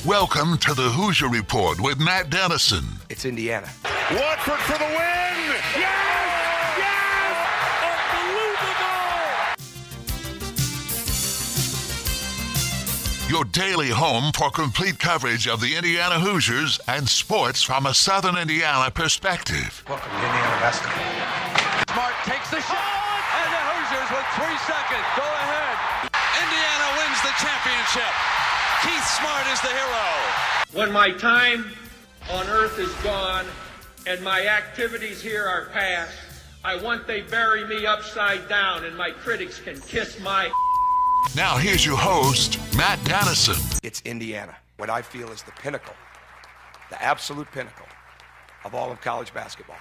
Welcome to the Hoosier Report with Matt Dennison. It's Indiana. Watford for the win! Yes! Yes! Unbelievable! Your daily home for complete coverage of the Indiana Hoosiers and sports from a Southern Indiana perspective. Welcome to Indiana basketball. Smart takes the shot, and the Hoosiers with 3 seconds go ahead. Indiana wins the championship. Keith Smart is the hero. When my time on earth is gone and my activities here are past, I want they bury me upside down and my critics can kiss my... Now here's your host, Matt Dennison. It's Indiana, what I feel is the pinnacle, the absolute pinnacle of all of college basketball.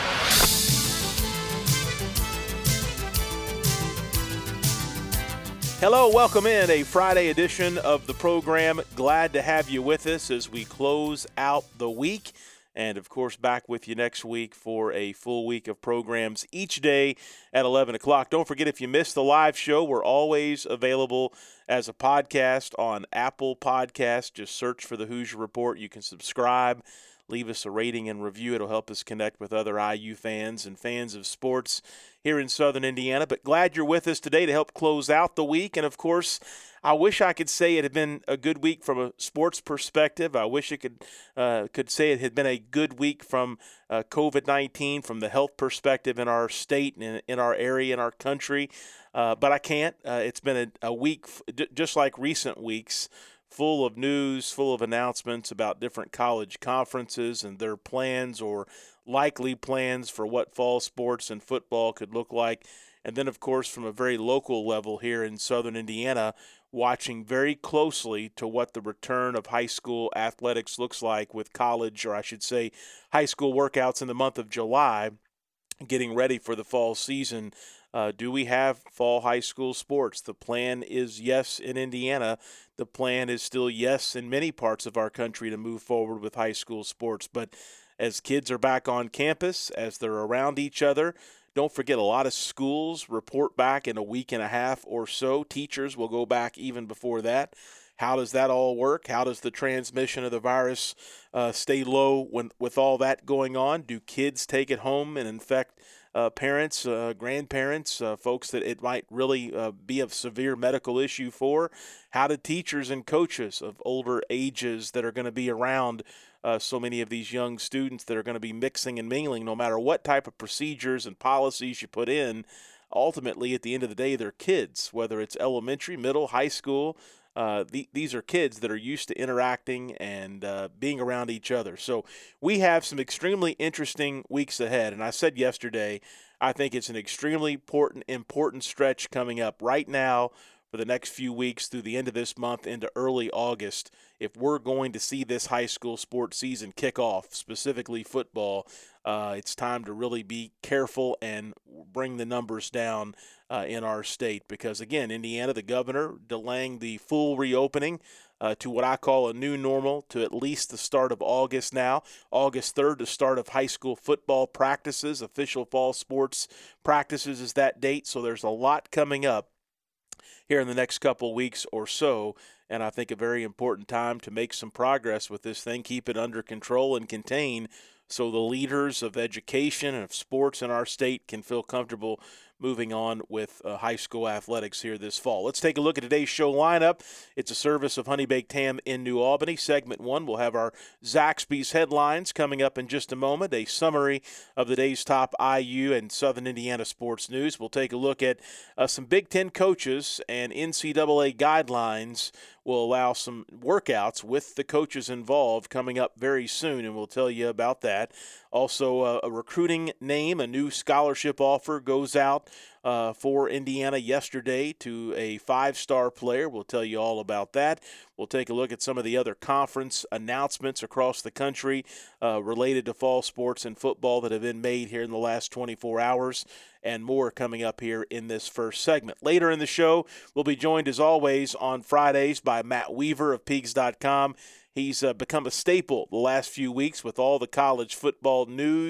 Hello, welcome in a Friday edition of the program. Glad to have you with us as we close out the week. And, of course, back with you next week for a full week of programs each day at 11 o'clock. Don't forget, if you missed the live show, we're always available as a podcast on Apple Podcasts. Just search for the Hoosier Report. You can subscribe, leave us a rating and review. It'll help us connect with other IU fans and fans of sports here in Southern Indiana. But glad you're with us today to help close out the week. And, of course, I wish I could say it had been a good week from a sports perspective. I wish it could say it had been a good week from COVID-19, from the health perspective in our state and in our area, in our country. But I can't. It's been a week, just like recent weeks, full of news, full of announcements about different college conferences and their plans or likely plans for what fall sports and football could look like. And then, of course, from a very local level here in Southern Indiana, watching very closely to what the return of high school athletics looks like with college, or I should say high school workouts in the month of July, getting ready for the fall season. Do we have fall high school sports? The plan is yes in Indiana. The plan is still yes in many parts of our country to move forward with high school sports. But as kids are back on campus, as they're around each other, don't forget a lot of schools report back in a week and a half or so. Teachers will go back even before that. How does that all work? How does the transmission of the virus stay low with all that going on? Do kids take it home and infect parents, grandparents, folks that it might really be a severe medical issue for? How do teachers and coaches of older ages that are going to be around so many of these young students that are going to be mixing and mingling, no matter what type of procedures and policies you put in, ultimately at the end of the day, they're kids, whether it's elementary, middle, high school. These are kids that are used to interacting and being around each other. So we have some extremely interesting weeks ahead. And I said yesterday, I think it's an extremely important stretch coming up right now for the next few weeks through the end of this month into early August. If we're going to see this high school sports season kick off, specifically football, it's time to really be careful and bring the numbers down in our state. Because, again, Indiana, the governor, delaying the full reopening to what I call a new normal to at least the start of August now. August 3rd, the start of high school football practices. Official fall sports practices is that date. So there's a lot coming up here in the next couple weeks or so, and I think a very important time to make some progress with this thing, keep it under control and contain so the leaders of education and of sports in our state can feel comfortable moving on with high school athletics here this fall. Let's take a look at today's show lineup. It's a service of Honey Baked Ham in New Albany. Segment 1, we'll have our Zaxby's headlines coming up in just a moment, a summary of the day's top IU and Southern Indiana sports news. We'll take a look at some Big Ten coaches and NCAA guidelines. Will allow some workouts with the coaches involved coming up very soon, and we'll tell you about that. Also, a recruiting name, a new scholarship offer goes out for Indiana yesterday to a 5-star player. We'll tell you all about that. We'll take a look at some of the other conference announcements across the country related to fall sports and football that have been made here in the last 24 hours. And more coming up here in this first segment. Later in the show, we'll be joined, as always, on Fridays by Matt Weaver of Peegs.com. He's become a staple the last few weeks with all the college football news,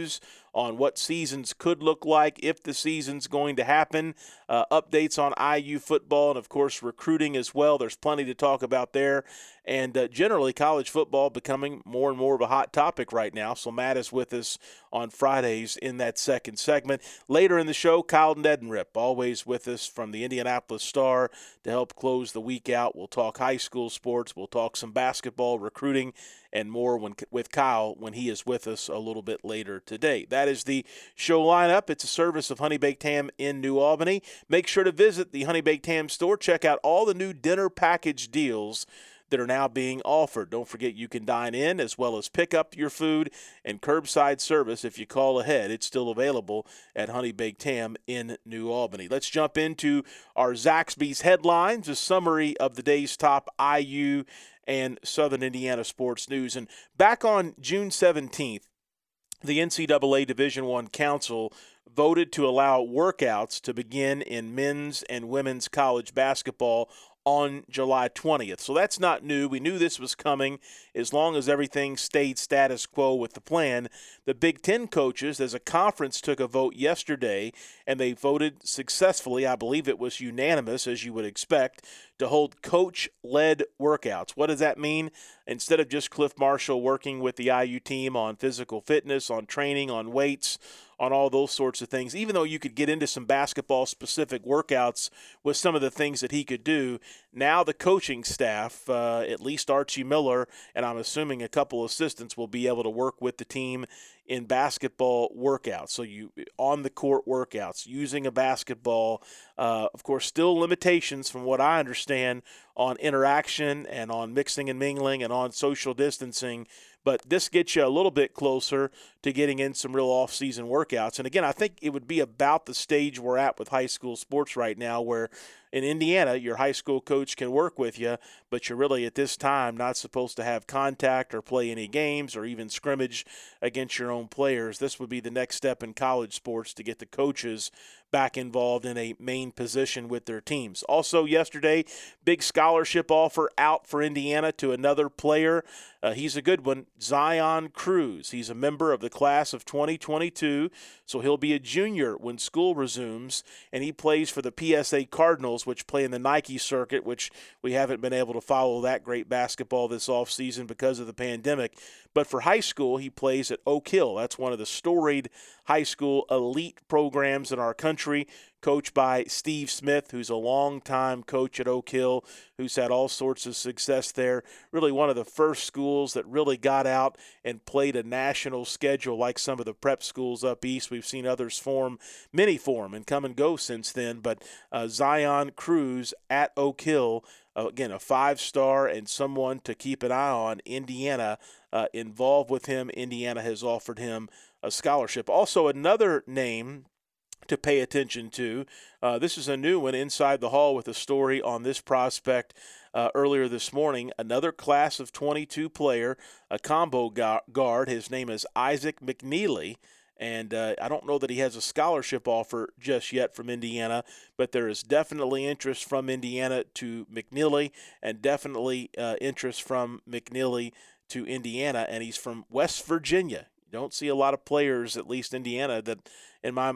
on what seasons could look like, if the season's going to happen, updates on IU football, and, of course, recruiting as well. There's plenty to talk about there. And generally, college football becoming more and more of a hot topic right now. So Matt is with us on Fridays in that second segment. Later in the show, Kyle Neddenriep, always with us from the Indianapolis Star to help close the week out. We'll talk high school sports. We'll talk some basketball, recruiting, and more with Kyle when he is with us a little bit later today. That is the show lineup. It's a service of Honey Baked Ham in New Albany. Make sure to visit the Honey Baked Ham store. Check out all the new dinner package deals that are now being offered. Don't forget you can dine in as well as pick up your food, and curbside service if you call ahead. It's still available at Honey Baked Ham in New Albany. Let's jump into our Zaxby's headlines, a summary of the day's top IU and Southern Indiana sports news. And back on June 17th, the NCAA Division I Council voted to allow workouts to begin in men's and women's college basketball on July 20th. So that's not new. We knew this was coming as long as everything stayed status quo with the plan. The Big Ten coaches, as a conference, took a vote yesterday, and they voted successfully, I believe it was unanimous, as you would expect, to hold coach-led workouts. What does that mean? Instead of just Cliff Marshall working with the IU team on physical fitness, on training, on weights, on all those sorts of things, even though you could get into some basketball-specific workouts with some of the things that he could do, now the coaching staff, at least Archie Miller, and I'm assuming a couple assistants, will be able to work with the team in basketball workouts. So you on-the-court workouts, using a basketball. Of course, still limitations from what I understand on interaction and on mixing and mingling and on social distancing. But this gets you a little bit closer to getting in some real off-season workouts. And, again, I think it would be about the stage we're at with high school sports right now, where in Indiana, your high school coach can work with you, but you're really at this time not supposed to have contact or play any games or even scrimmage against your own players. This would be the next step in college sports to get the coaches back involved in a main position with their teams. Also yesterday, big scholarship offer out for Indiana to another player. He's a good one, Zion Cruz. He's a member of the class of 2022, so he'll be a junior when school resumes, and he plays for the PSA Cardinals, which play in the Nike circuit, which we haven't been able to follow that great basketball this offseason because of the pandemic. But for high school, he plays at Oak Hill. That's one of the storied high school elite programs in our country, coached by Steve Smith, who's a longtime coach at Oak Hill, who's had all sorts of success there. Really one of the first schools that really got out and played a national schedule like some of the prep schools up east. We've seen others form, many form, and come and go since then. But Zion Cruz at Oak Hill, again, a 5-star and someone to keep an eye on. Indiana involved with him. Indiana has offered him a scholarship. Also, another name to pay attention to. This is a new one inside the hall with a story on this prospect earlier this morning. Another class of 22 player, a combo guard. His name is Isaac McNeely. And I don't know that he has a scholarship offer just yet from Indiana, but there is definitely interest from Indiana to McNeely, and definitely interest from McNeely to Indiana. And he's from West Virginia. You don't see a lot of players, at least Indiana, that in my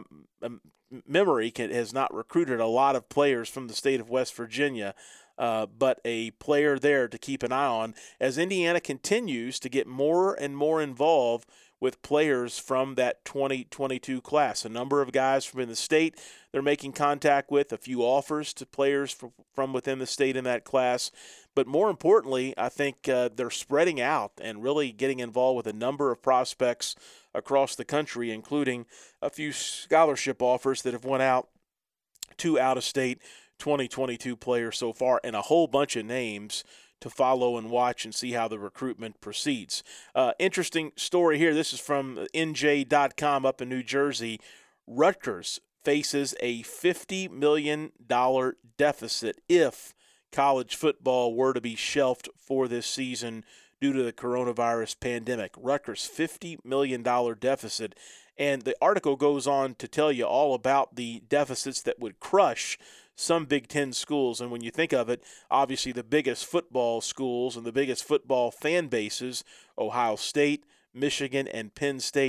memory has not recruited a lot of players from the state of West Virginia. But a player there to keep an eye on as Indiana continues to get more and more involved with players from that 2022 class. A number of guys from in the state they're making contact with, a few offers to players from within the state in that class. But more importantly, I think they're spreading out and really getting involved with a number of prospects across the country, including a few scholarship offers that have went out to out-of-state 2022 players so far, and a whole bunch of names to follow and watch and see how the recruitment proceeds. Interesting story here. This is from NJ.com up in New Jersey. Rutgers faces a $50 million deficit if college football were to be shelved for this season due to the coronavirus pandemic. Rutgers, $50 million deficit. And the article goes on to tell you all about the deficits that would crush some Big Ten schools. And when you think of it, obviously the biggest football schools and the biggest football fan bases, Ohio State, Michigan, and Penn State,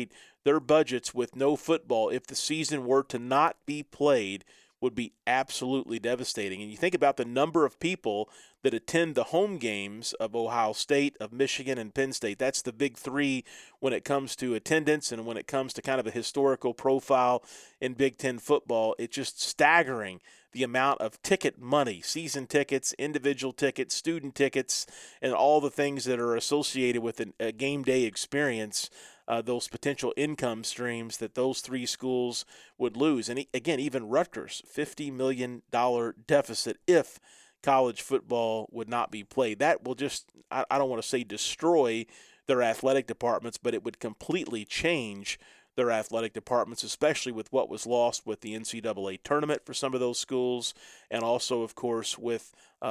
their budgets with no football, if the season were to not be played, would be absolutely devastating. And you think about the number of people that attend the home games of Ohio State, of Michigan, and Penn State. That's the big three when it comes to attendance and when it comes to kind of a historical profile in Big Ten football. It's just staggering the amount of ticket money, season tickets, individual tickets, student tickets, and all the things that are associated with a game day experience. Those potential income streams that those three schools would lose. And again, even Rutgers, $50 million deficit if college football would not be played. That will just, I don't want to say destroy their athletic departments, but it would completely change their athletic departments, especially with what was lost with the NCAA tournament for some of those schools, and also, of course, with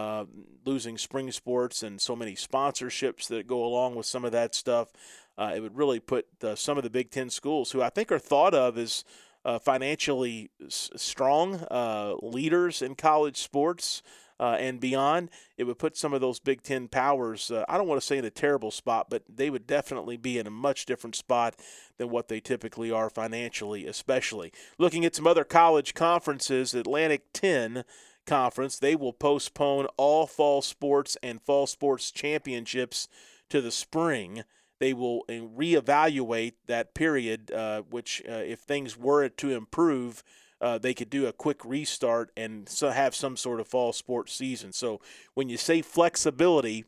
losing spring sports and so many sponsorships that go along with some of that stuff. It would really put some of the Big Ten schools, who I think are thought of as financially strong leaders in college sports and beyond, it would put some of those Big Ten powers, I don't want to say in a terrible spot, but they would definitely be in a much different spot than what they typically are financially, especially. Looking at some other college conferences, Atlantic 10 Conference, they will postpone all fall sports and fall sports championships to the spring. They will reevaluate that period, which if things were to improve, they could do a quick restart and have some sort of fall sports season. So when you say flexibility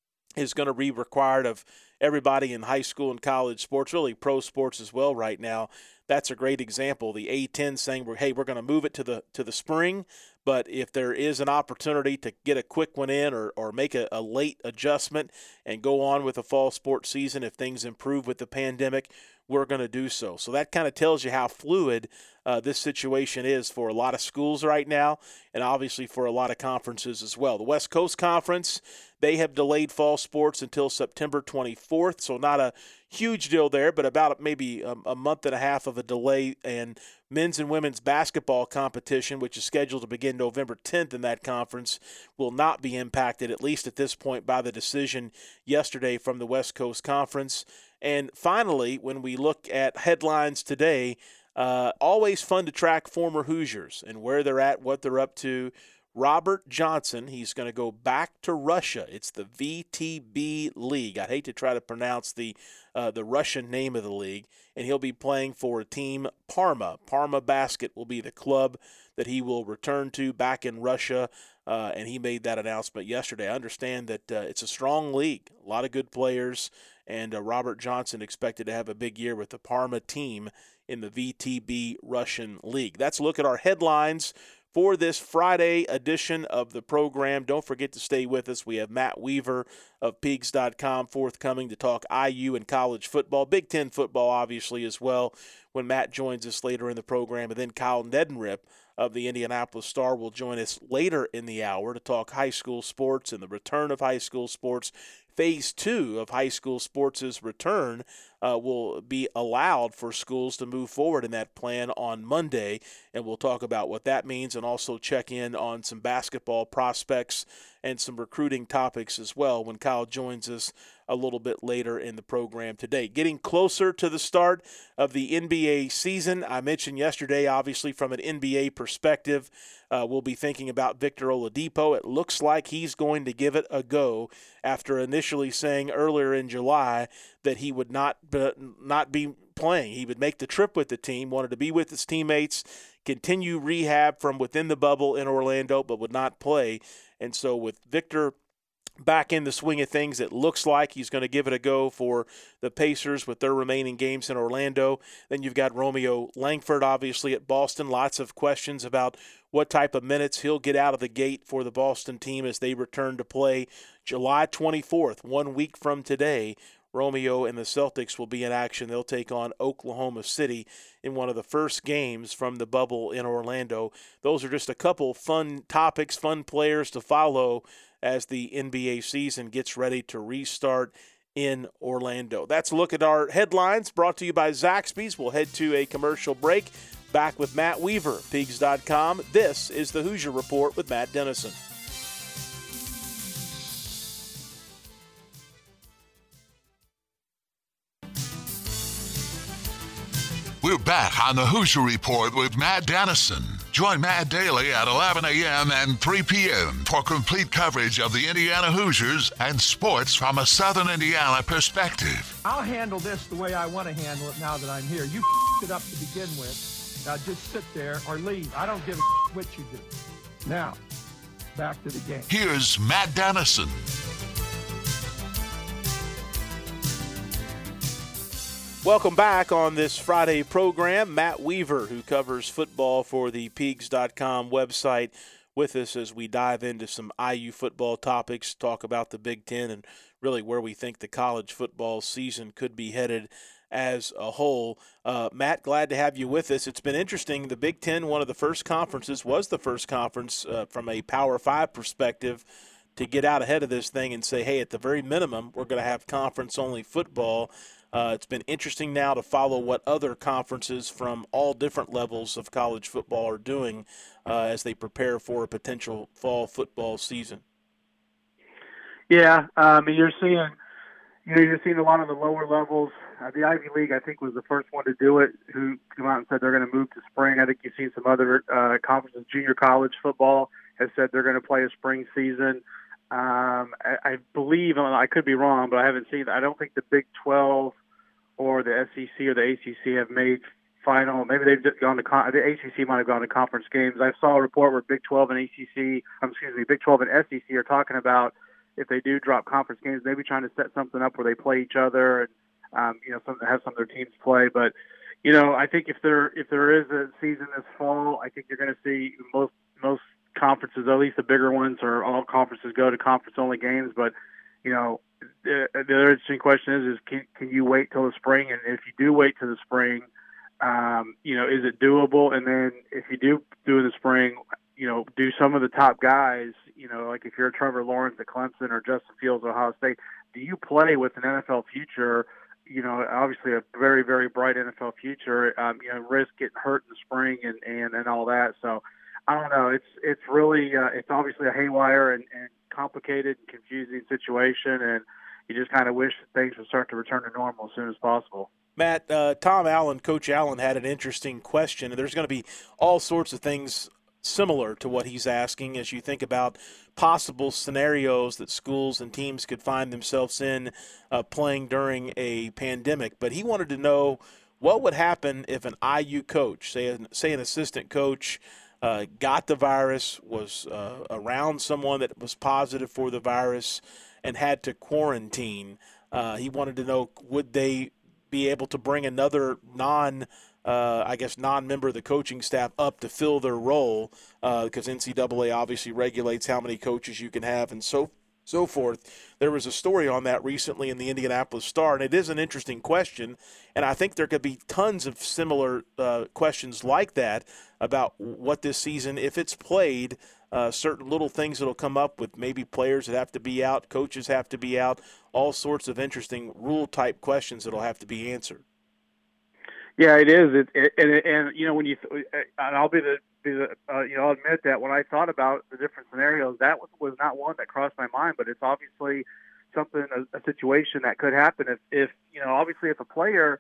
is going to be required of everybody in high school and college sports, really pro sports as well right now, that's a great example. The A-10 saying, hey, we're going to move it to the spring, but if there is an opportunity to get a quick one in or make a late adjustment and go on with the fall sports season, if things improve with the pandemic, we're going to do so. So that kind of tells you how fluid this situation is for a lot of schools right now, and obviously for a lot of conferences as well. The West Coast Conference, they have delayed fall sports until September 24th, so not a huge deal there, but about maybe a month and a half of a delay. And men's and women's basketball competition, which is scheduled to begin November 10th in that conference, will not be impacted, at least at this point, by the decision yesterday from the West Coast Conference. And finally, when we look at headlines today, always fun to track former Hoosiers and where they're at, what they're up to. Robert Johnson, he's going to go back to Russia. It's the VTB League. I hate to try to pronounce the Russian name of the league, and he'll be playing for a team, Parma. Parma Basket will be the club that he will return to back in Russia, and he made that announcement yesterday. I understand that it's a strong league, a lot of good players, and Robert Johnson expected to have a big year with the Parma team in the VTB Russian League. That's a look at our headlines for this Friday edition of the program. Don't forget to stay with us. We have Matt Weaver of Pigs.com forthcoming to talk IU and college football, Big Ten football obviously as well, when Matt joins us later in the program. And then Kyle Neddenriep of the Indianapolis Star will join us later in the hour to talk high school sports and the return of high school sports. Phase 2 of high school sports' return will be allowed for schools to move forward in that plan on Monday, and we'll talk about what that means and also check in on some basketball prospects and some recruiting topics as well when Kyle joins us a little bit later in the program today. Getting closer to the start of the NBA season. I mentioned yesterday, obviously, from an NBA perspective, we'll be thinking about Victor Oladipo. It looks like he's going to give it a go after initially saying earlier in July that he would not be playing. He would make the trip with the team, wanted to be with his teammates, continue rehab from within the bubble in Orlando, but would not play. And so with Victor back in the swing of things, it looks like he's going to give it a go for the Pacers with their remaining games in Orlando. Then you've got Romeo Langford, obviously, at Boston. Lots of questions about what type of minutes he'll get out of the gate for the Boston team as they return to play July 24th, 1 week from today. Romeo and the Celtics will be in action. They'll take on Oklahoma City in one of the first games from the bubble in Orlando. Those are just a couple fun topics, fun players to follow as the NBA season gets ready to restart in Orlando. That's a look at our headlines brought to you by Zaxby's. We'll head to a commercial break. Back with Matt Weaver, Pigs.com. This is the Hoosier Report with Matt Dennison. We're back on the Hoosier Report with Matt Dennison. Join Matt daily at 11 a.m. and 3 p.m. for complete coverage of the Indiana Hoosiers and sports from a Southern Indiana perspective. I'll handle this the way I want to handle it now that I'm here. You it up to begin with. Now just sit there or leave. I don't give a what you do. Now, back to the game. Here's Matt Dennison. Welcome back on this Friday program. Matt Weaver, who covers football for the Peegs.com website, with us as we dive into some IU football topics, talk about the Big Ten and really where we think the college football season could be headed as a whole. Matt, glad to have you with us. It's been interesting. The Big Ten, one of the first conferences, was the first conference from a Power 5 perspective to get out ahead of this thing and say, hey, at the very minimum, we're going to have conference-only football. It's been interesting now to follow what other conferences from all different levels of college football are doing as they prepare for a potential fall football season. Yeah, you're seeing a lot of the lower levels. The Ivy League, I think, was the first one to do it, who came out and said they're going to move to spring. I think you've seen some other conferences. Junior college football has said they're going to play a spring season. I believe, I could be wrong, but I haven't seen. I don't think the Big 12 or the SEC or the ACC have made final. Maybe they've just gone to the ACC might have gone to conference games. I saw a report where Big 12 and Big 12 and SEC are talking about if they do drop conference games, maybe trying to set something up where they play each other and have some of their teams play. But I think if there is a season this fall, I think you're going to see most conferences, at least the bigger ones, or all conferences go to conference-only games. But the other interesting question is can you wait till the spring? And if you do wait till the spring, is it doable? And then if you do in the spring, do some of the top guys, like if you're a Trevor Lawrence at Clemson or Justin Fields at Ohio State, do you play with an NFL future? Obviously a very, very bright NFL future. Risk getting hurt in the spring and all that. So I don't know. It's really it's obviously a haywire and complicated and confusing situation, and you just kind of wish things would start to return to normal as soon as possible. Matt, Coach Allen had an interesting question, and there's going to be all sorts of things similar to what he's asking as you think about possible scenarios that schools and teams could find themselves in playing during a pandemic. But he wanted to know what would happen if an IU coach, say an assistant coach, got the virus, was around someone that was positive for the virus, and had to quarantine. He wanted to know, would they be able to bring another non-member of the coaching staff up to fill their role, because NCAA obviously regulates how many coaches you can have and so forth. There was a story on that recently in the Indianapolis Star, and it is an interesting question, and I think there could be tons of similar questions like that about what this season, if it's played, certain little things that will come up with maybe players that have to be out, coaches have to be out, all sorts of interesting rule-type questions that will have to be answered. Yeah, it is. When you and I'll I'll admit that when I thought about the different scenarios, that was not one that crossed my mind. But it's obviously a situation that could happen if obviously if a player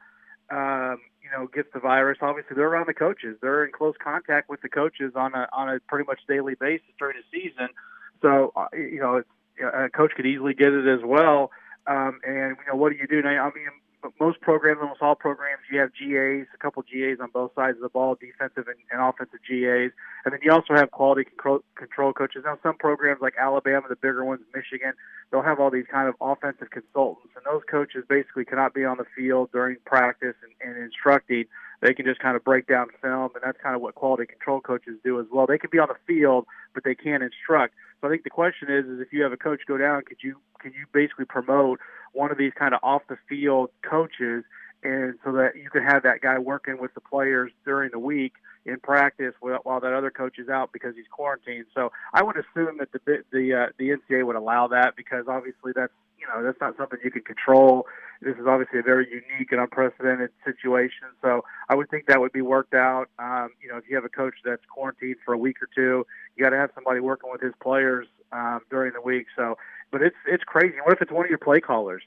gets the virus, obviously they're around the coaches, they're in close contact with the coaches on a pretty much daily basis during the season. So a coach could easily get it as well. And what do you do now? Most programs, almost all programs, you have GAs, a couple GAs on both sides of the ball, defensive and offensive GAs. And then you also have quality control coaches. Now, some programs like Alabama, the bigger ones, Michigan, they'll have all these kind of offensive consultants. And those coaches basically cannot be on the field during practice and instructing. They can just kind of break down film, and that's kind of what quality control coaches do as well. They can be on the field, but they can't instruct. So I think the question is if you have a coach go down, can you basically promote one of these kind of off-the-field coaches, and so that you can have that guy working with the players during the week in practice while that other coach is out because he's quarantined. So I would assume that the NCAA would allow that, because obviously that's not something you can control. This is obviously a very unique and unprecedented situation. So I would think that would be worked out. If you have a coach that's quarantined for a week or two, you got to have somebody working with his players during the week. So, but it's crazy. What if it's one of your play callers?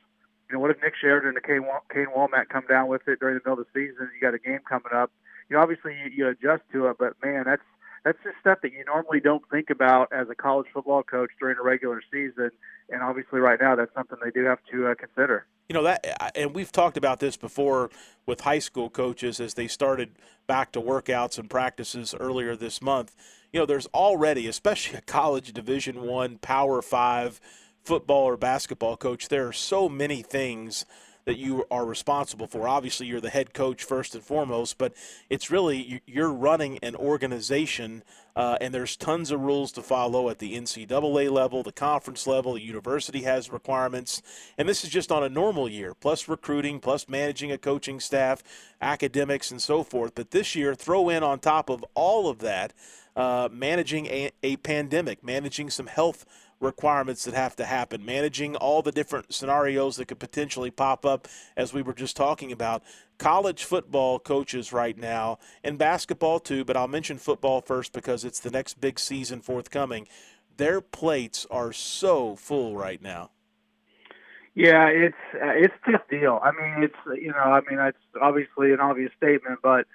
what if Nick Sheridan and Kane Womack come down with it during the middle of the season? You got a game coming up. Obviously you adjust to it, but man, that's just stuff that you normally don't think about as a college football coach during a regular season. And obviously right now that's something they do have to consider. And we've talked about this before with high school coaches as they started back to workouts and practices earlier this month. There's already, especially a college Division I, Power 5 football or basketball coach, there are so many things that you are responsible for. Obviously, you're the head coach first and foremost, but it's really you're running an organization, and there's tons of rules to follow at the NCAA level, the conference level. The university has requirements, and this is just on a normal year, plus recruiting, plus managing a coaching staff, academics, and so forth. But this year, throw in on top of all of that, managing a pandemic, managing some health requirements that have to happen, managing all the different scenarios that could potentially pop up, as we were just talking about. College football coaches right now, and basketball too, but I'll mention football first because it's the next big season forthcoming. Their plates are so full right now. Yeah, it's a tough deal. I mean, it's obviously an obvious statement, but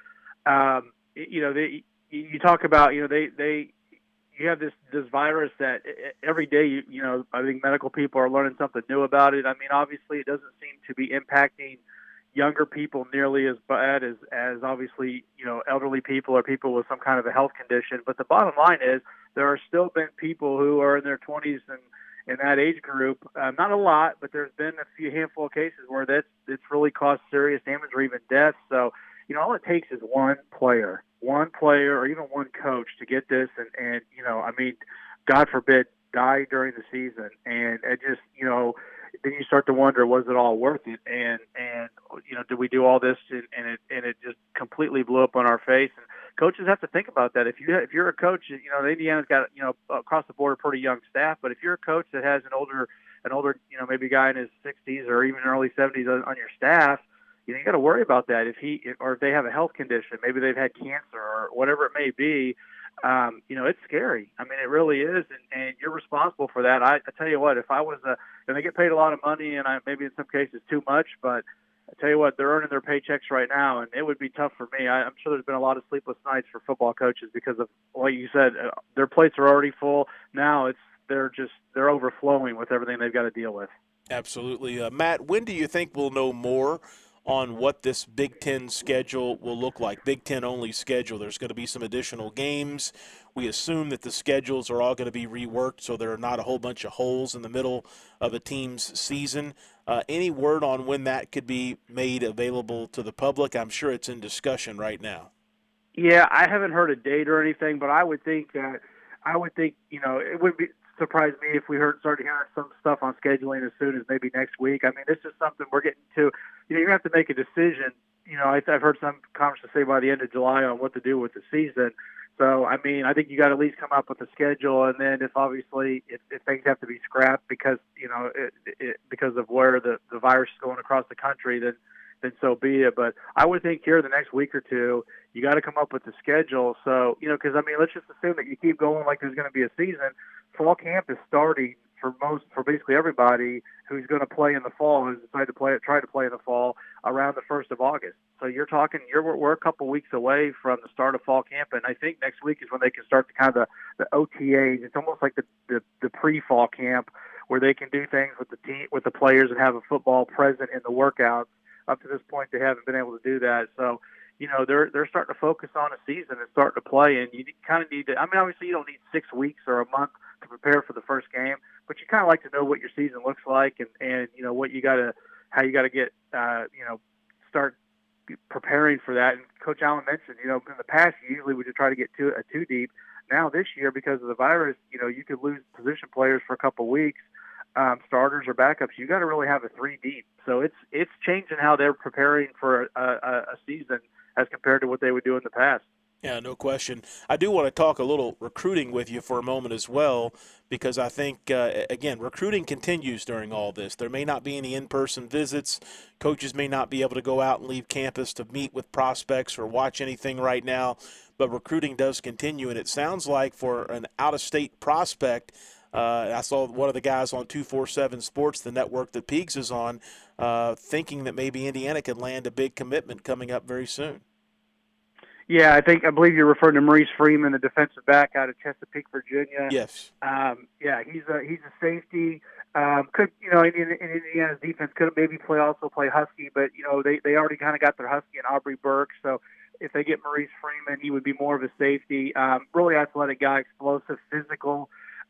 you talk about you have this virus that every day, I think medical people are learning something new about it. I mean, obviously it doesn't seem to be impacting younger people nearly as bad as obviously, elderly people or people with some kind of a health condition. But the bottom line is there are still been people who are in their 20s and in that age group. Not a lot, but there's been a handful of cases where it's really caused serious damage or even death. So, all it takes is one player or even one coach to get this and God forbid, die during the season. And it just, then you start to wonder, was it all worth it? And did we do all this and it just completely blew up on our face? And coaches have to think about that. If you're a coach, Indiana's got, across the board a pretty young staff, but if you're a coach that has an older, maybe a guy in his 60s or even early 70s on your staff, you got to worry about that. If they have a health condition, maybe they've had cancer or whatever it may be, it's scary. I mean, it really is. And you're responsible for that. I tell you what, if I was and they get paid a lot of money and maybe in some cases too much, but I tell you what, they're earning their paychecks right now. And it would be tough for me. I'm sure there's been a lot of sleepless nights for football coaches because of, like you said, their plates are already full. Now they're overflowing with everything they've got to deal with. Absolutely. Matt, when do you think we'll know more on what this Big Ten schedule will look like? Big Ten only schedule. There's going to be some additional games. We assume that the schedules are all going to be reworked so there are not a whole bunch of holes in the middle of a team's season. Any word on when that could be made available to the public? I'm sure it's in discussion right now. Yeah, I haven't heard a date or anything, but I would think it would be surprise me if we started hearing some stuff on scheduling as soon as maybe next week. I mean, this is something we're getting to. You're going to have to make a decision. I've heard some conferences say by the end of July on what to do with the season. So, I mean, I think you got to at least come up with a schedule, and then if things have to be scrapped because because of where the virus is going across the country, then so be it. But I would think here the next week or two, you got to come up with a schedule. So, because I mean, let's just assume that you keep going like there's going to be a season. Fall camp is starting for basically everybody who's going to play in the fall, who's decided to try to play in the fall around the 1st of August. So we're a couple weeks away from the start of fall camp, and I think next week is when they can start to kind of the OTAs. It's almost like the pre-fall camp where they can do things with the team, with the players, and have a football present in the workouts. Up to this point, they haven't been able to do that. So, they're starting to focus on a season and starting to play, and you kind of need to. I mean, obviously, you don't need 6 weeks or a month to prepare for the first game, but you kind of like to know what your season looks like and what how you got to get start preparing for that. And Coach Allen mentioned, in the past you usually would just try to get two deep. Now this year, because of the virus, you could lose position players for a couple of weeks, starters or backups. You got to really have a 3 deep. So it's changing how they're preparing for a season as compared to what they would do in the past. Yeah, no question. I do want to talk a little recruiting with you for a moment as well, because I think, again, recruiting continues during all this. There may not be any in-person visits. Coaches may not be able to go out and leave campus to meet with prospects or watch anything right now, but recruiting does continue, and it sounds like for an out-of-state prospect, I saw one of the guys on 247 Sports, the network that Peegs is on, thinking that maybe Indiana could land a big commitment coming up very soon. Yeah, I believe you're referring to Maurice Freeman, the defensive back out of Chesapeake, Virginia. Yes. Yeah, he's a safety. Could in Indiana's defense could maybe play Husky, but they already kind of got their Husky and Aubrey Burke. So if they get Maurice Freeman, he would be more of a safety. Really athletic guy, explosive, physical.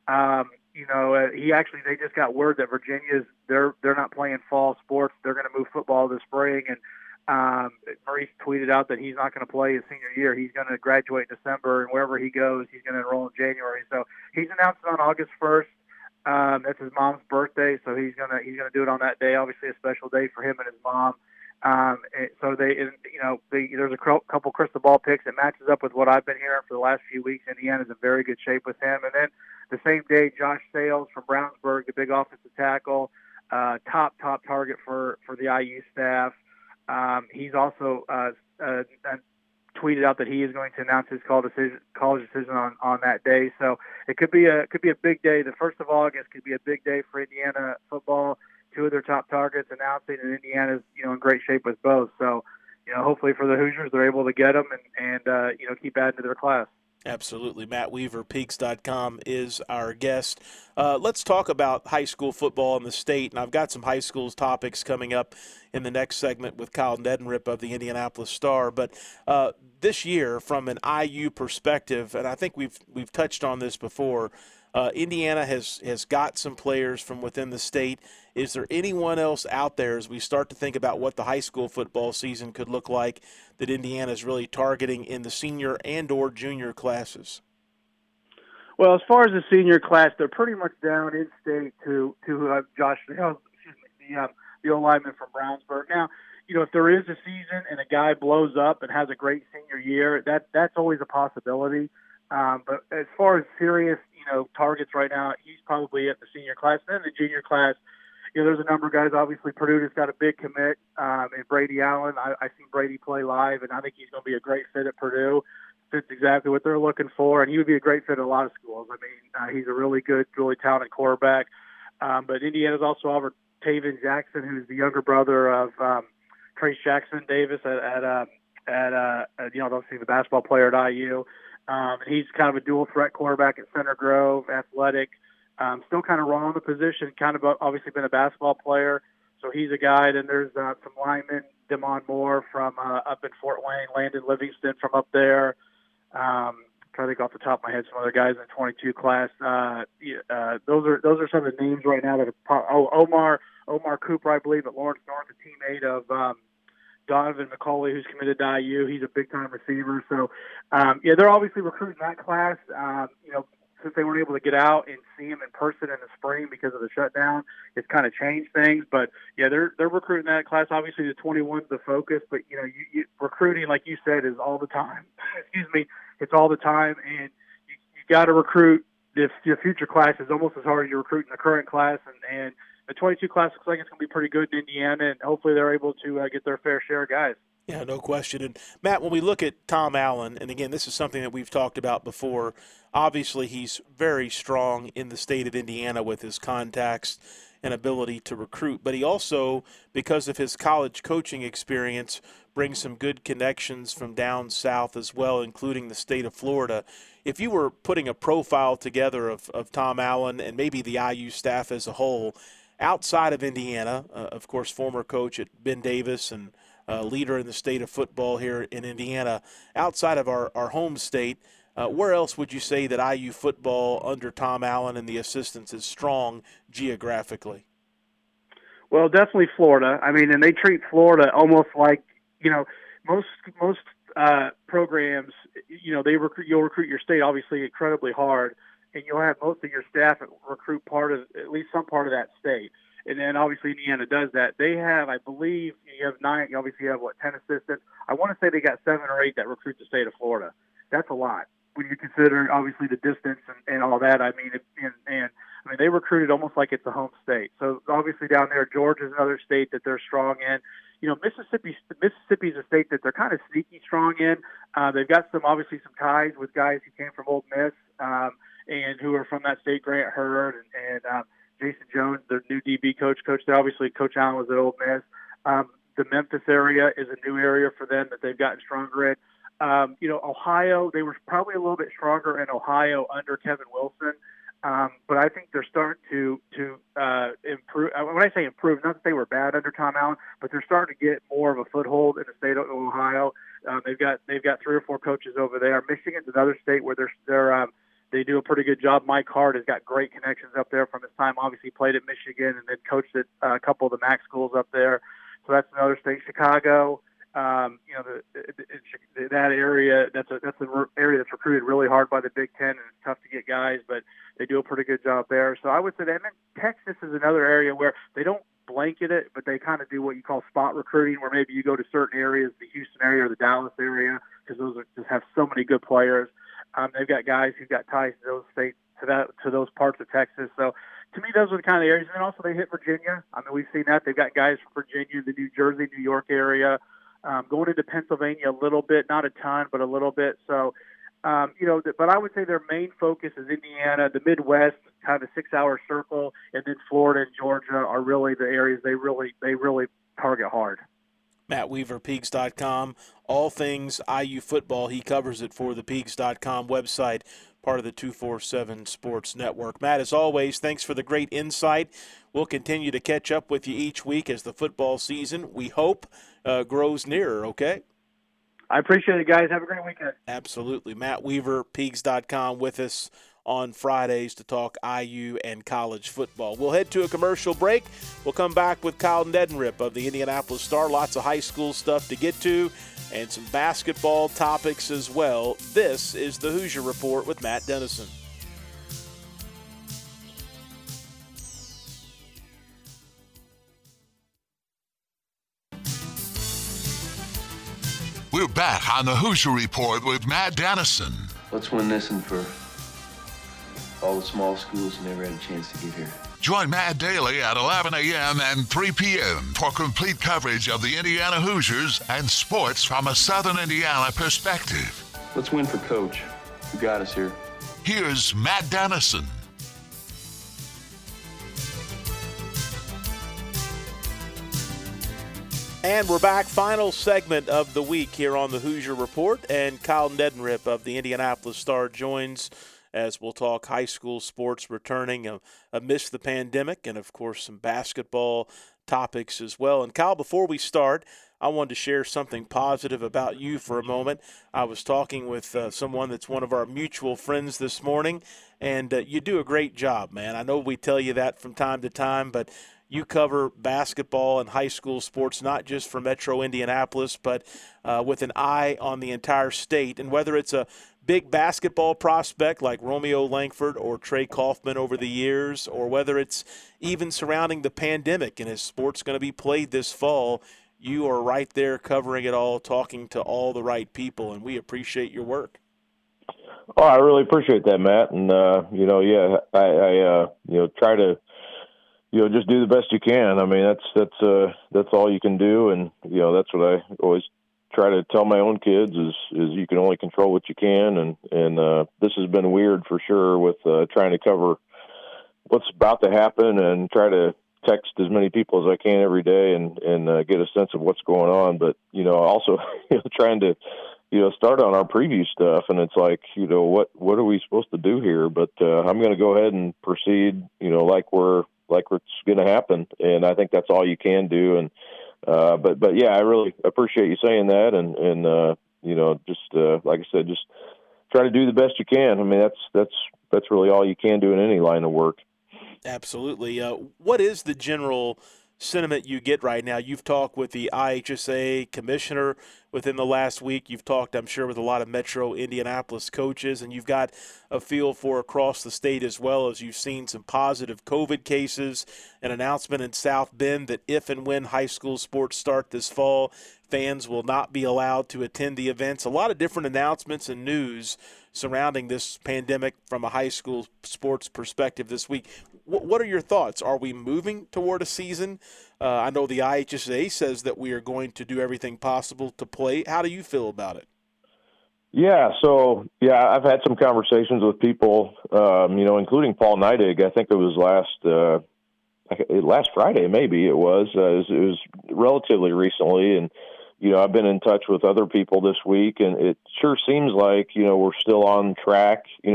They just got word that Virginia's they're not playing fall sports. They're going to move football this spring, and Maurice tweeted out that he's not going to play his senior year. He's going to graduate in December, and wherever he goes, he's going to enroll in January. So he's announced it on August 1st. That's his mom's birthday, so he's gonna do it on that day. Obviously, a special day for him and his mom. There's a couple crystal ball picks. It matches up with what I've been hearing for the last few weeks. Indiana's in very good shape with him. And then the same day, Josh Sales from Brownsburg, the big offensive tackle, top target for the IU staff. He's also tweeted out that he is going to announce his college decision on that day. So it could be a big day. The 1st of August could be a big day for Indiana football. 2 of their top targets announcing, and Indiana's in great shape with both. So hopefully for the Hoosiers, they're able to get them and keep adding to their class. Absolutely. Matt Weaver, Peaks.com, is our guest. Let's talk about high school football in the state, and I've got some high schools topics coming up in the next segment with Kyle Nedenrip of the Indianapolis Star. But this year, from an IU perspective, and I think we've touched on this before, Indiana has got some players from within the state. Is there anyone else out there as we start to think about what the high school football season could look like that Indiana is really targeting in the senior and or junior classes? Well, as far as the senior class, they're pretty much down in state to Josh, the old lineman from Brownsburg. Now, if there is a season and a guy blows up and has a great senior year, that's always a possibility. But as far as serious, targets right now, he's probably at the senior class. And then the junior class, there's a number of guys. Obviously, Purdue has got a big commit, and Brady Allen. I've seen Brady play live, and I think he's going to be a great fit at Purdue. Fits exactly what they're looking for, and he would be a great fit at a lot of schools. I mean, he's a really good, really talented quarterback. But Indiana's also offered Taven Jackson, who's the younger brother of Trace Jackson Davis obviously the basketball player at IU. He's kind of a dual threat quarterback at Center Grove, athletic, still kind of raw in the position, kind of obviously been a basketball player. So he's a guy. Then there's some linemen, Demond Moore from up in Fort Wayne, Landon Livingston from up there. Trying to think off the top of my head, some other guys in the 22 class. Those are some of the names right now that are Omar Cooper, I believe, at Lawrence North, a teammate of Donovan McCauley, who's committed to IU. He's a big-time receiver. So, they're obviously recruiting that class. Since they weren't able to get out and see him in person in the spring because of the shutdown, it's kind of changed things. But, they're recruiting that class. Obviously, the 21's the focus. But, you recruiting, like you said, is all the time. It's all the time. And you got to recruit the future class is almost as hard as you're recruiting the current class. And the 22 class looks like it's going to be pretty good in Indiana, and hopefully they're able to get their fair share of guys. Yeah, no question. And, Matt, when we look at Tom Allen, and, again, this is something that we've talked about before, obviously he's very strong in the state of Indiana with his contacts and ability to recruit. But he also, because of his college coaching experience, brings some good connections from down south as well, including the state of Florida. If you were putting a profile together of Tom Allen and maybe the IU staff as a whole, outside of Indiana, of course, former coach at Ben Davis and leader in the state of football here in Indiana, outside of our home state, where else would you say that IU football under Tom Allen and the assistants is strong geographically? Well, definitely Florida. I mean, and they treat Florida almost like, most programs, you'll recruit your state obviously incredibly hard, and you'll have most of your staff recruit at least some part of that state. And then obviously Indiana does that. They have, I believe, you have 9, you obviously have 10 assistants. I want to say they got 7 or 8 that recruit the state of Florida. That's a lot when you consider obviously the distance and all that. I mean, they recruited almost like it's a home state. So obviously down there, Georgia's another state that they're strong in. Mississippi's a state that they're kind of sneaky strong in. They've got some ties with guys who came from Ole Miss. and who are from that state, Grant Hurd and Jason Jones, their new DB coach there. Obviously, Coach Allen was at Ole Miss. The Memphis area is a new area for them that they've gotten stronger in. Ohio, they were probably a little bit stronger in Ohio under Kevin Wilson. But I think they're starting to improve. When I say improve, not that they were bad under Tom Allen, but they're starting to get more of a foothold in the state of Ohio. They've got 3 or 4 coaches over there. Michigan's another state where they do a pretty good job. Mike Hart has got great connections up there from his time. Obviously, played at Michigan and then coached at a couple of the MAC schools up there. So that's another state. Chicago. That area, that's an area that's recruited really hard by the Big Ten, and it's tough to get guys, but they do a pretty good job there. So I would say that. And then Texas is another area where they don't blanket it, but they kind of do what you call spot recruiting, where maybe you go to certain areas, the Houston area or the Dallas area, because those just have so many good players. They've got guys who've got ties to those states, to those parts of Texas. So to me, those are the kind of areas. And then also they hit Virginia. I mean, we've seen that. They've got guys from Virginia, the New Jersey, New York area. Going into Pennsylvania a little bit, not a ton, but a little bit. So, but I would say their main focus is Indiana, the Midwest, kind of a 6-hour circle, and then Florida and Georgia are really the areas they really target hard. Matt Weaver, Peaks.com. All things IU football. He covers it for the Peaks.com website, part of the 247 Sports Network. Matt, as always, thanks for the great insight. We'll continue to catch up with you each week as the football season, we hope, grows nearer, okay? I appreciate it, guys. Have a great weekend. Absolutely. Matt Weaver, Peaks.com, with us on Fridays to talk IU and college football. We'll head to a commercial break. We'll come back with Kyle Neddenriep of the Indianapolis Star. Lots of high school stuff to get to and some basketball topics as well. This is the Hoosier Report with Matt Dennison. We're back on the Hoosier Report with Matt Dennison. Let's win this one for all the small schools who never had a chance to get here. Join Matt daily at 11 a.m. and 3 p.m. for complete coverage of the Indiana Hoosiers and sports from a Southern Indiana perspective. Let's win for Coach, who got us here. Here's Matt Dennison. And we're back, final segment of the week here on the Hoosier Report, and Kyle Neddenriep of the Indianapolis Star joins as we'll talk high school sports returning amidst the pandemic, and of course some basketball topics as well. And Kyle, before we start, I wanted to share something positive about you for a moment. I was talking with someone that's one of our mutual friends this morning, and you do a great job, man. I know we tell you that from time to time, but you cover basketball and high school sports, not just for Metro Indianapolis, but with an eye on the entire state. And whether it's a big basketball prospect like Romeo Langford or Trey Kaufman over the years, or whether it's even surrounding the pandemic and is sports going to be played this fall, you are right there covering it all, talking to all the right people, and we appreciate your work. Oh, I really appreciate that, Matt. And, I try to, just do the best you can. I mean, that's all you can do. And, that's what I always try to tell my own kids is you can only control what you can. And this has been weird for sure with trying to cover what's about to happen and try to text as many people as I can every day and get a sense of what's going on. But, also trying to, start on our preview stuff. And it's like, what are we supposed to do here? But I'm going to go ahead and proceed, like it's going to happen. And I think that's all you can do. And, but yeah, I really appreciate you saying that. And like I said, just try to do the best you can. I mean, that's really all you can do in any line of work. Absolutely. What is the general sentiment you get right now? You've talked with the IHSA commissioner within the last week. You've talked, I'm sure, with a lot of Metro Indianapolis coaches, and you've got a feel for across the state as well, as you've seen some positive COVID cases, an announcement in South Bend that if and when high school sports start this fall, fans will not be allowed to attend the events. A lot of different announcements and news surrounding this pandemic from a high school sports perspective this week. What are your thoughts? Are we moving toward a season? I know the IHSA says that we are going to do everything possible to play. How do you feel about it? Yeah, so I've had some conversations with people, including Paul Neidig. I think it was last Friday, maybe it was. It was relatively recently, and I've been in touch with other people this week, and it sure seems like we're still on track. And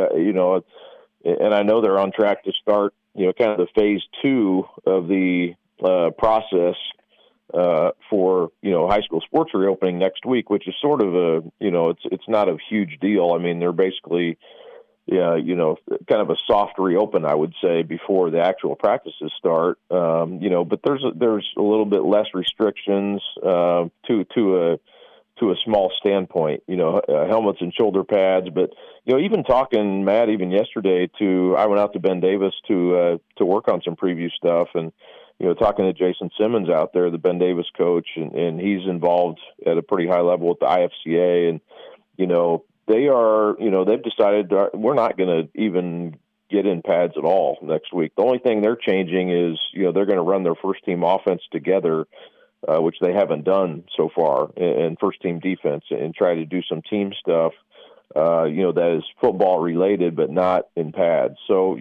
I know they're on track to start kind of the phase 2 of the process for high school sports reopening next week, which is sort of it's not a huge deal. I mean, they're basically kind of a soft reopen, I would say, before the actual practices start. But there's a little bit less restrictions to a small standpoint. Helmets and shoulder pads, but even talking, Matt, even yesterday I went out to Ben Davis to work on some preview stuff, and talking to Jason Simmons out there, the Ben Davis coach, and he's involved at a pretty high level with the IFCA, and they've decided we're not going to even get in pads at all next week. The only thing they're changing is they're going to run their first team offense together, which they haven't done so far, and first team defense, and try to do some team stuff that is football related but not in pads. So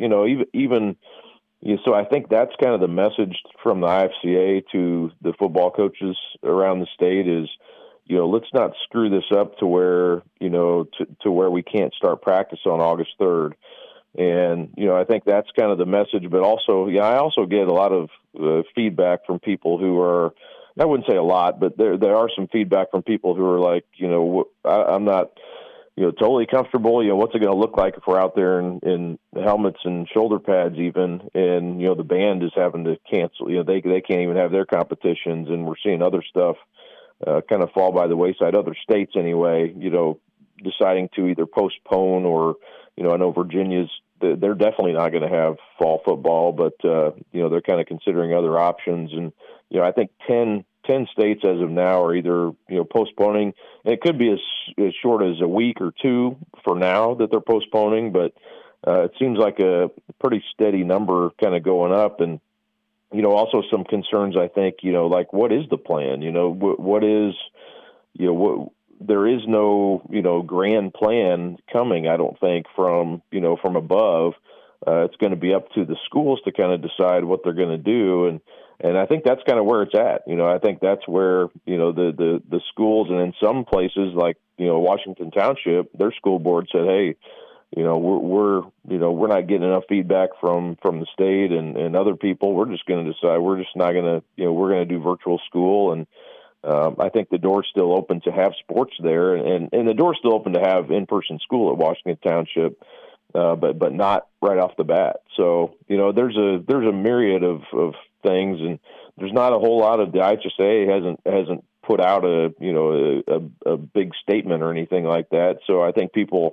so I think that's kind of the message from the IFCA to the football coaches around the state is, let's not screw this up to where, to where we can't start practice on August 3rd. And, I think that's kind of the message, but also, I also get a lot of feedback from people who are, I wouldn't say a lot, but there are some feedback from people who are like, I'm not, totally comfortable. What's it going to look like if we're out there in helmets and shoulder pads even, and, the band is having to cancel, they can't even have their competitions, and we're seeing other stuff kind of fall by the wayside. Other states anyway, deciding to either postpone or, I know Virginia's, they're definitely not going to have fall football, but, they're kind of considering other options. And, I think 10 states as of now are either, postponing, and it could be as short as a week or two for now that they're postponing, but it seems like a pretty steady number kind of going up. And, also some concerns, I think, like what is the plan? What is, there is no, grand plan coming, I don't think, from above. It's going to be up to the schools to kind of decide what they're going to do. And I think that's kind of where it's at. I think that's where, the schools, and in some places like, Washington Township, their school board said, hey, we're not getting enough feedback from the state and other people. We're just going to decide we're just not going to, we're going to do virtual school. And I think the door's still open to have sports there, and the door's still open to have in-person school at Washington Township, but not right off the bat. So, there's a myriad of things, and there's not a whole lot of, the IHSA hasn't put out a big statement or anything like that. So I think people,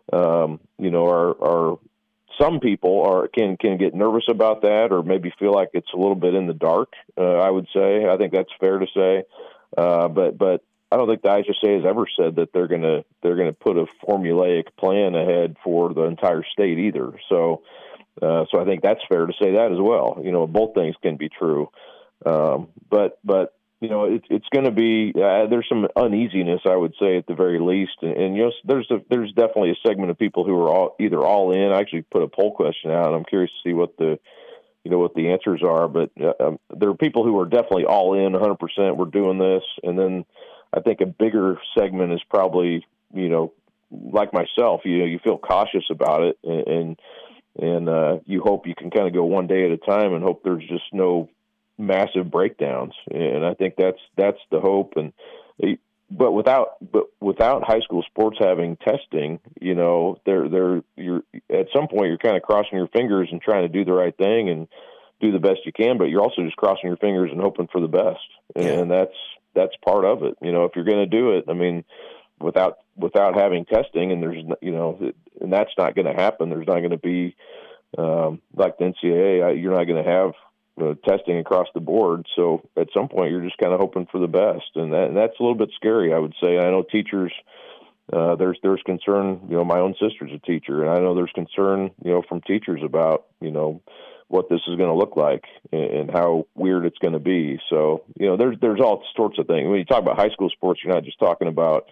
some people can get nervous about that, or maybe feel like it's a little bit in the dark. I would say, I think that's fair to say. But I don't think the IHSA has ever said that they're gonna put a formulaic plan ahead for the entire state either. So I think that's fair to say that as well. Both things can be true. But it's going to be, there's some uneasiness, I would say, at the very least. And there's definitely a segment of people who are either all in. I actually put a poll question out, and I'm curious to see what the answers are. But there are people who are definitely all in, 100%. We're doing this. And then I think a bigger segment is probably, like myself, you feel cautious about it, and you hope you can kind of go one day at a time and hope there's just no massive breakdowns. And I think that's the hope. But without high school sports having testing, you're at some point you're kind of crossing your fingers and trying to do the right thing and do the best you can, but you're also just crossing your fingers and hoping for the best. And that's part of it. If you're going to do it, I mean, without having testing, and there's, and that's not going to happen. There's not going to be, like the NCAA, you're not going to have testing across the board. So at some point you're just kind of hoping for the best. And that's a little bit scary, I would say. I know teachers, there's concern, my own sister's a teacher, and I know there's concern, from teachers about, what this is going to look like and how weird it's going to be. So, there's all sorts of things. When you talk about high school sports, you're not just talking about,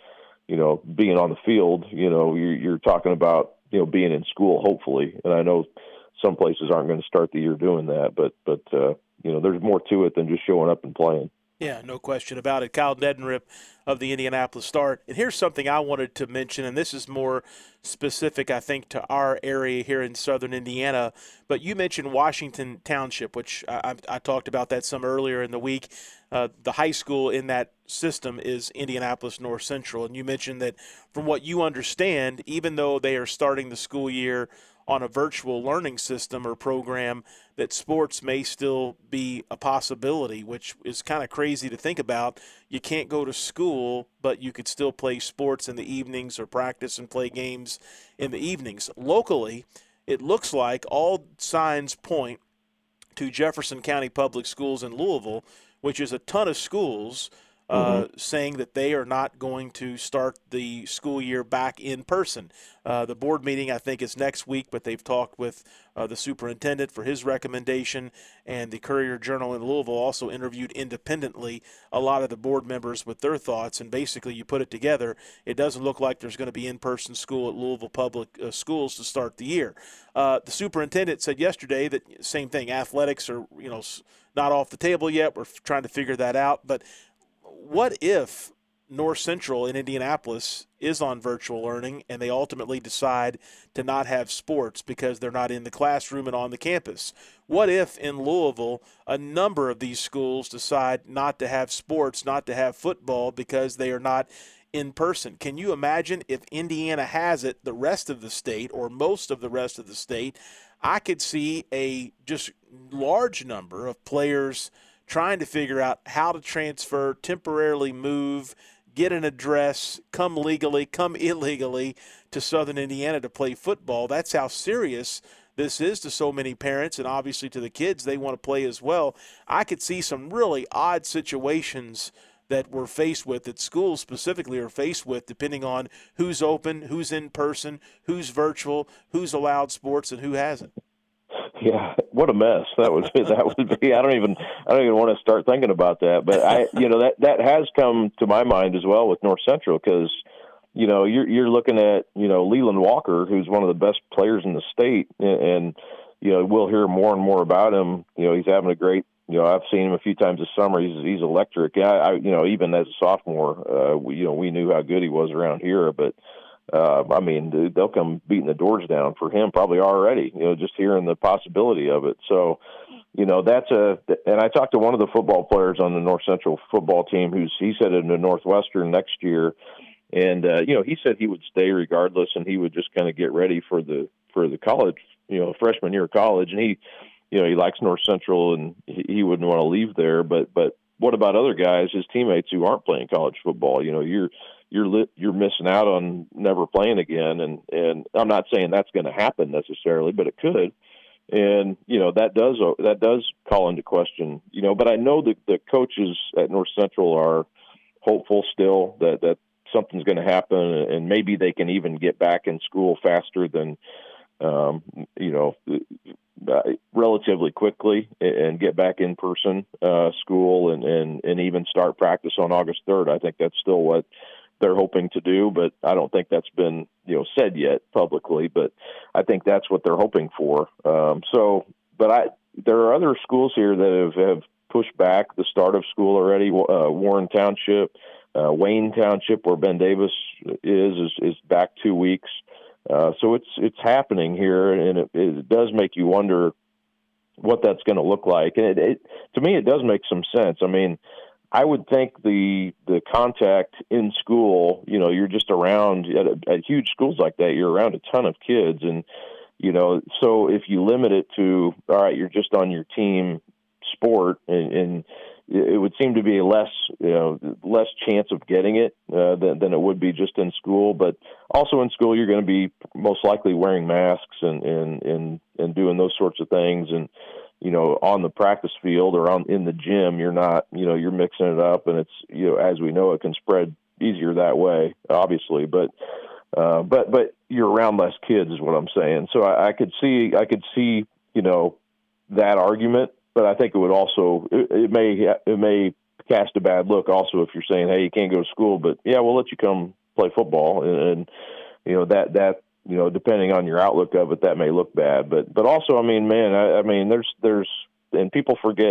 being on the field, you're talking about, being in school, hopefully. And I know some places aren't going to start the year doing that, but there's more to it than just showing up and playing. Yeah, no question about it. Kyle Neddenriep of the Indianapolis Star. And here's something I wanted to mention, and this is more specific, I think, to our area here in southern Indiana. But you mentioned Washington Township, which I talked about that some earlier in the week. The high school in that system is Indianapolis North Central. And you mentioned that from what you understand, even though they are starting the school year on a virtual learning system or program, that sports may still be a possibility, which is kind of crazy to think about. You can't go to school, but you could still play sports in the evenings or practice and play games in the evenings. Locally, it looks like all signs point to Jefferson County Public Schools in Louisville, which is a ton of schools, saying that they are not going to start the school year back in person. The board meeting, I think, is next week, but they've talked with the superintendent for his recommendation, and the Courier-Journal in Louisville also interviewed independently a lot of the board members with their thoughts, and basically you put it together, it doesn't look like there's going to be in-person school at Louisville Public Schools to start the year. The superintendent said yesterday that same thing, athletics are not off the table yet. We're trying to figure that out, but what if North Central in Indianapolis is on virtual learning and they ultimately decide to not have sports because they're not in the classroom and on the campus? What if in Louisville a number of these schools decide not to have sports, not to have football because they are not in person? Can you imagine if Indiana has it, the rest of the state or most of the rest of the state? I could see a just large number of players trying to figure out how to transfer, temporarily move, get an address, come legally, come illegally to southern Indiana to play football. That's how serious this is to so many parents, and obviously to the kids. They want to play as well. I could see some really odd situations that we're faced with, that schools specifically are faced with, depending on who's open, who's in person, who's virtual, who's allowed sports, and who hasn't. Yeah, what a mess that would be. I don't even want to start thinking about that. But that has come to my mind as well with North Central, because you're looking at Leland Walker, who's one of the best players in the state, and we'll hear more and more about him. He's having a great. I've seen him a few times this summer. He's electric. Even as a sophomore, we knew how good he was around here, but. They'll come beating the doors down for him probably already, just hearing the possibility of it. So, and I talked to one of the football players on the North Central football team he said in the Northwestern next year. And, he said he would stay regardless, and he would just kind of get ready for the college, freshman year of college. And he likes North Central, and he wouldn't want to leave there. But what about other guys, his teammates who aren't playing college football? You're missing out on never playing again. And I'm not saying that's going to happen necessarily, but it could. And, that does call into question, but I know that the coaches at North Central are hopeful still that something's going to happen, and maybe they can even get back in school faster than, relatively quickly, and get back in person school and even start practice on August 3rd. I think that's still what they're hoping to do, but I don't think that's been, said yet publicly, but I think that's what they're hoping for. There are other schools here that have pushed back the start of school already. Warren Township, Wayne Township, where Ben Davis is back 2 weeks. So it's happening here, and it does make you wonder what that's going to look like. And to me, it does make some sense. I would think the contact in school, you're just around at huge schools like that, you're around a ton of kids. And, so if you limit it to, all right, you're just on your team sport, and it would seem to be less chance of getting it than it would be just in school. But also in school, you're going to be most likely wearing masks and doing those sorts of things. And, on the practice field or in the gym, you're not, you're mixing it up, and it's, as we know, it can spread easier that way, obviously, but you're around less kids is what I'm saying. So I could see, that argument, but I think it would also, it may cast a bad look also if you're saying, hey, you can't go to school, but yeah, we'll let you come play football, and that depending on your outlook of it, that may look bad, but also, I mean, there's and people forget,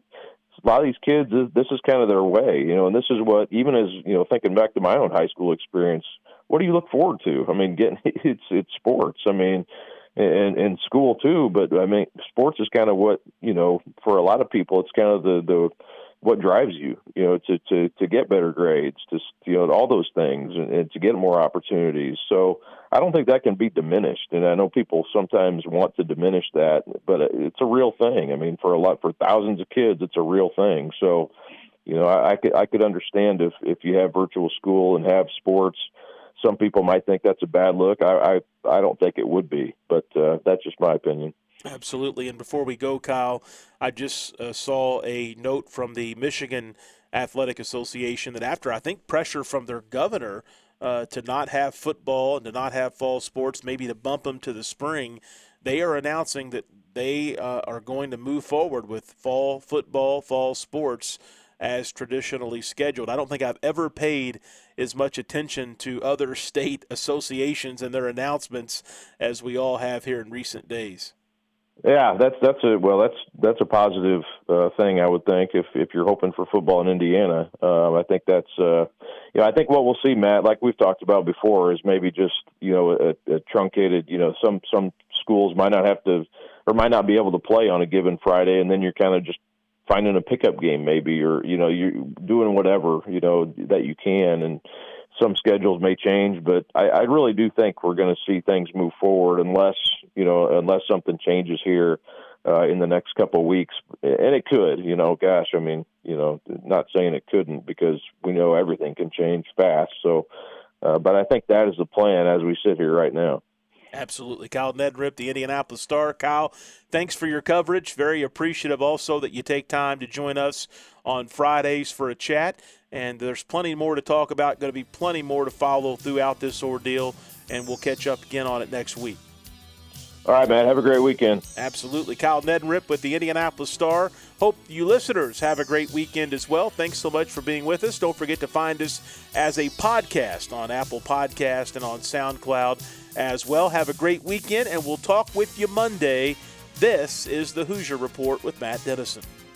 a lot of these kids, this is kind of their way, and this is what, even as, thinking back to my own high school experience, what do you look forward to? I mean, it's sports. I mean, and school too, but I mean, sports is kind of what, for a lot of people, it's kind of the what drives you, to get better grades, to, all those things, and to get more opportunities. So I don't think that can be diminished. And I know people sometimes want to diminish that, but it's a real thing. I mean, for thousands of kids, it's a real thing. So, I could understand if you have virtual school and have sports. Some people might think that's a bad look. I don't think it would be, but that's just my opinion. Absolutely. And before we go, Kyle, I just saw a note from the Michigan Athletic Association that after, I think, pressure from their governor to not have football and to not have fall sports, maybe to bump them to the spring, they are announcing that they are going to move forward with fall football, fall sports as traditionally scheduled. I don't think I've ever paid as much attention to other state associations and their announcements as we all have here in recent days. Yeah, that's a positive thing, I would think, if you're hoping for football in Indiana. I think that's I think what we'll see, Matt, like we've talked about before, is maybe just a truncated. Some schools might not have to or might not be able to play on a given Friday, and then you're kind of just finding a pickup game maybe, or you're doing whatever that you can, and some schedules may change, but I really do think we're going to see things move forward unless something changes here in the next couple of weeks, and it could. Gosh, I mean, not saying it couldn't, because we know everything can change fast. So, but I think that is the plan as we sit here right now. Absolutely. Kyle Neddenriep, the Indianapolis Star. Kyle, thanks for your coverage. Very appreciative also that you take time to join us on Fridays for a chat. And there's plenty more to talk about, going to be plenty more to follow throughout this ordeal, and we'll catch up again on it next week. All right, man. Have a great weekend. Absolutely. Kyle Neddenriep with the Indianapolis Star. Hope you listeners have a great weekend as well. Thanks so much for being with us. Don't forget to find us as a podcast on Apple Podcast and on SoundCloud as well. Have a great weekend, and we'll talk with you Monday. This is the Hoosier Report with Matt Dennison.